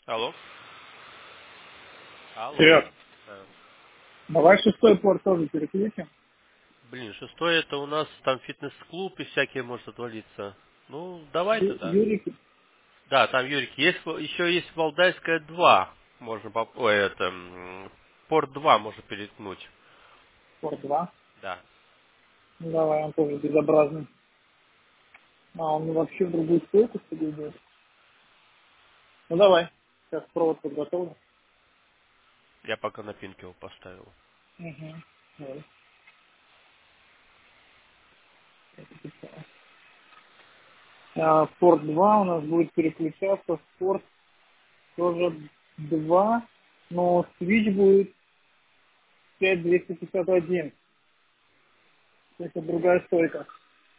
Алло. Алло. Серег, Да. давай шестой порт тоже переключим. Блин, шестой это у нас там фитнес-клуб и всякие может отвалиться. Ну, давай тогда. Юрик, Да, там Юрик. Есть, еще есть Валдайская 2. Можно ой, это, Порт 2 можно переткнуть. порт 2. Да. Ну, давай, он тоже безобразный. А, он вообще в другую стойку себе идет. Ну давай, сейчас провод подготовлю. Я пока на пинке его поставил. Угу. Давай. Я записал. Порт 2 у нас будет переключаться в порт тоже 2, но свич будет 5251. То есть это другая стойка.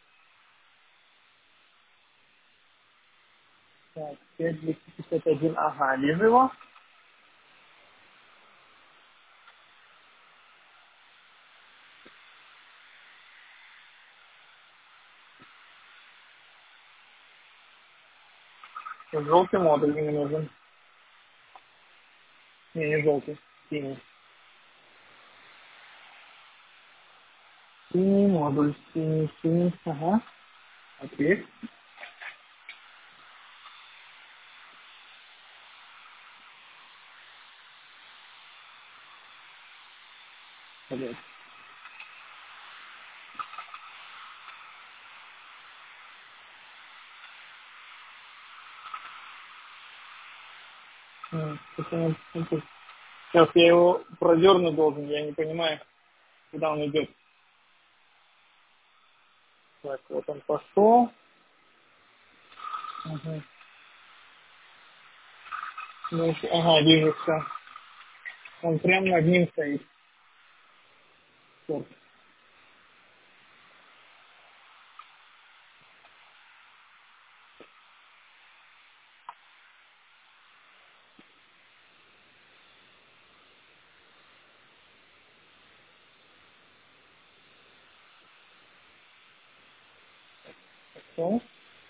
Так, 5251, ага, вижу его. Желтый модуль мне нужен. Не желтый, синий. Синий модуль, синий, ага. Окей. Блядь. Сейчас я его продернуть должен, я не понимаю, куда он идет. Так, вот он пошел. Ага, ага, вижу все. Он прямо над ним стоит. Вот. Всё.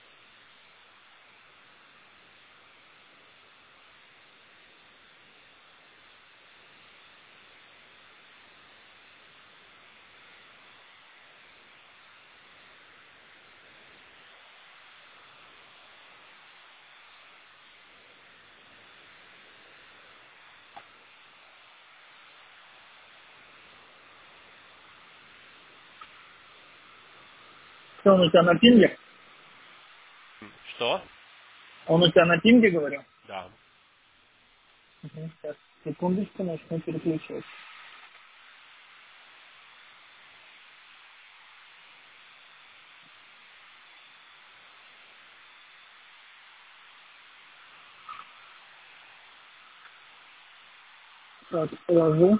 Что, он у тебя на пинге? Что? Он у тебя на пинге, говорю? Да. Угу. Сейчас, секундочку, начну переключать. Так, положу,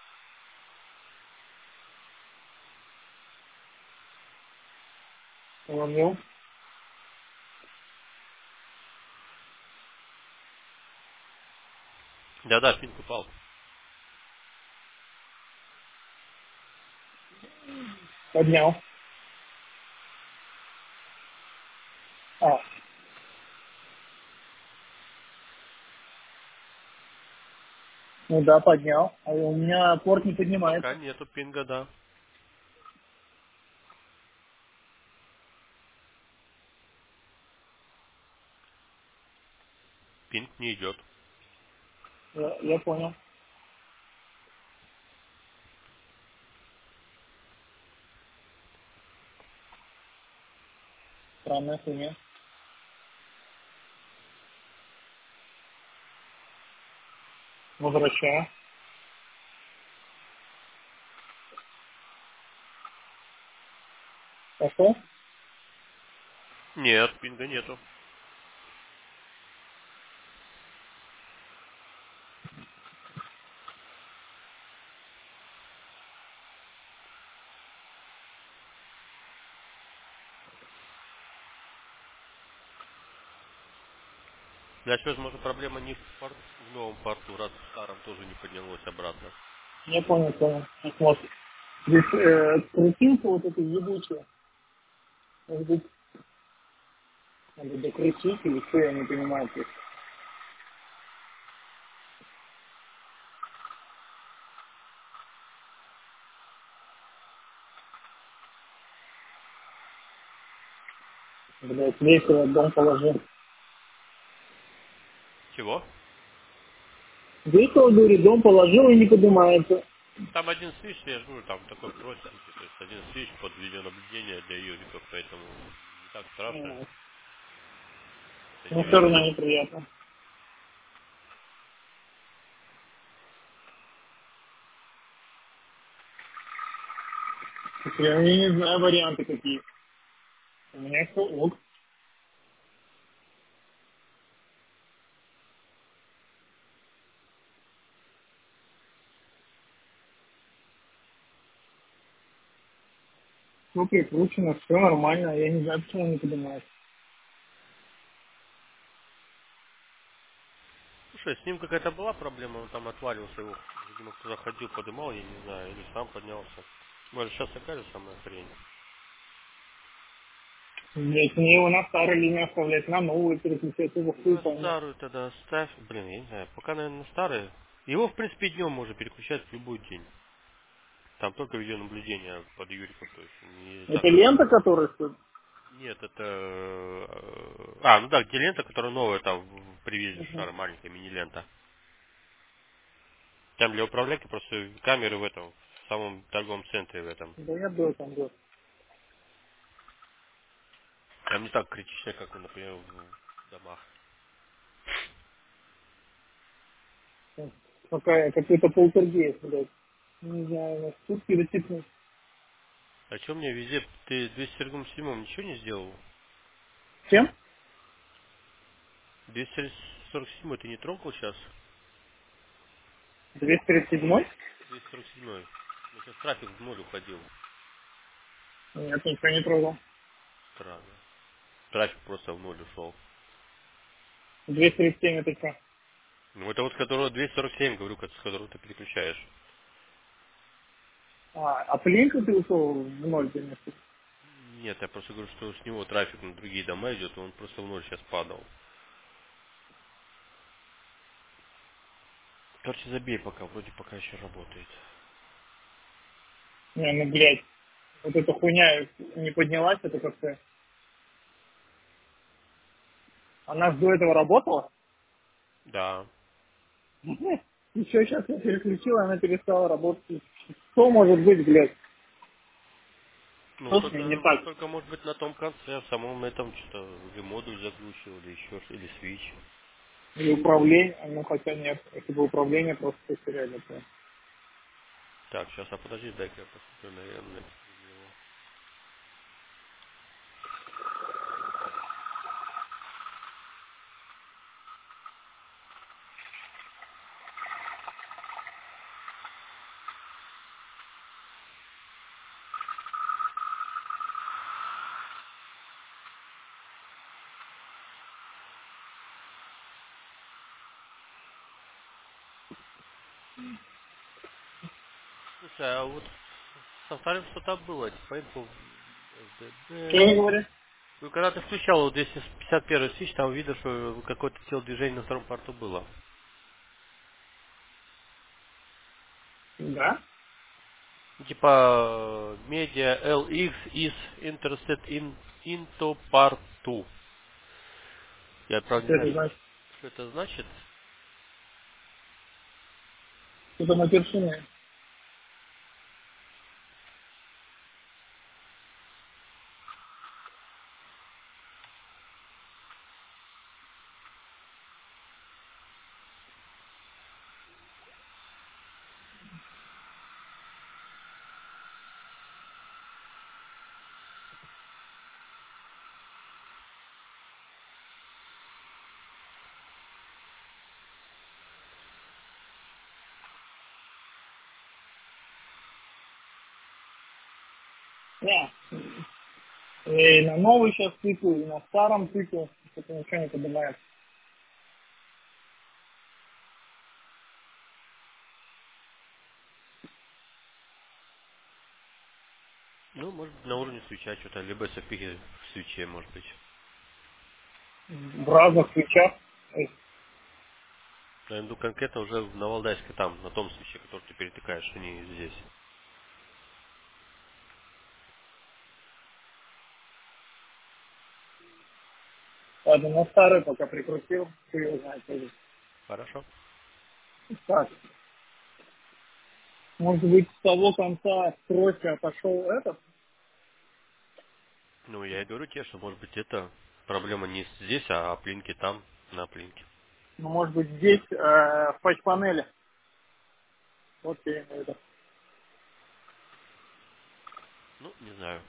положил. Да-да, пинк упал. Поднял. А, ну да, поднял. А у меня порт не Пока поднимается. нету пинга, да. Пинг не идет. Я понял. Странная хуйня. Возвращаю. Пошел. Нет, пинга нету. Значит, возможно, проблема не в новом порту, раз в старом тоже не поднялось обратно. Я понял, понял. Вот. Здесь крутинка вот эта ебучая. Может быть, надо докрутить или что, я не понимаю. То есть. Блядь, весело, дом положил. Чего? Весело, говорит, дом положил и не поднимается. Там один свич, я же говорю, там такой простенький, то есть один свич под видеонаблюдение для юриков, поэтому не так страшно. Ну, Это не все равно весь. неприятно. Я не знаю варианты какие. У меня все ок. Все прикручено, все нормально. Я не знаю, почему он не поднимается. Слушай, с ним какая-то была проблема, он там отваливался, его, видимо, кто заходил, подымал, я не знаю, или сам поднялся. Может, сейчас такая же самая хрень. Блять, мне его на старой линии оставлять, на новую переключать, его хуй На пойми. старую тогда ставь. Блин, я не знаю, пока, наверное, на старые. Его, в принципе, днем можно переключать в любой день. Там только видеонаблюдение под Юриком, то есть не Это самое лента, основное. которая стоит? Нет, это... ну да, где лента, которая новая, там привезли Мгм. шара, маленькая мини-лента. Там для управляки просто камеры в этом, в самом торговом центре в этом. Да я был там, был. Там не так критично, как, например, в домах. Какой-то полтергейст, блядь. Не знаю, у нас сутки рассыпались. А что мне везде, ты 247 ничего не сделал? Чем? 247 ты не трогал сейчас? 237? 247. У меня сейчас трафик в ноль уходил. Нет, ничего не трогал. Странно. Трафик просто в ноль ушел. 237 это что? Ну это вот с которого 247, говорю, с которого ты переключаешь. А плинка ты ушел в ноль, конечно. Нет, я просто говорю, что с него трафик на другие дома идет, и он просто в ноль сейчас падал. Короче, забей пока, вроде пока еще работает. Не, ну, блядь, вот эта хуйня не поднялась, это как-то... Она ж до этого работала? Да. Еще сейчас я переключила, она перестала работать. Что может быть, блядь? Ну, Что с ней не так? только может быть на том конце, в самом этом что-то или модуль заглючил, или еще что, или свич. Или управление? Ну, хотя нет. Если бы управление просто потеряли, то... Так, сейчас, а подожди, дай-ка я посмотрю, наверное, его. Слушай, а вот со вторым что-то было, типа info Что я FDD. говорю? Ну, когда ты включал вот 251 свич, там видно, что какое-то телодвижение на втором порту было. Да? Типа media LX is interested in into part 2. Я правда не Что знаю, это значит? что это значит. Что-то матершинное. Не. И на новый сейчас тыкаю, и на старом тыкаю. Что-то ничего не поднимает. Ну, может быть, на уровне свеча что-то, либо SFP в свече, может быть. В разных свечах. Я имею в виду конкретно уже на Валдайске там, на том свече, который ты перетыкаешь, а не здесь. Ладно, на старый пока прикрутил, ты его знаешь тоже. Хорошо. Так, может быть, с того конца стройки отошел этот? Ну, я и говорю тебе, что, может быть, это проблема не здесь, а плинки там, на плинке. Ну, может быть, здесь, в патч-панели. Вот я имею в виду. Ну, не знаю.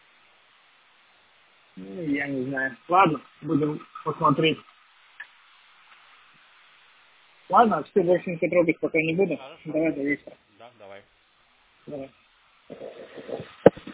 Ну, я не знаю. Ладно, будем посмотреть. Ладно, все, больше ничего трогать пока не буду. Хорошо. Давай до вечера. Да, давай. Давай.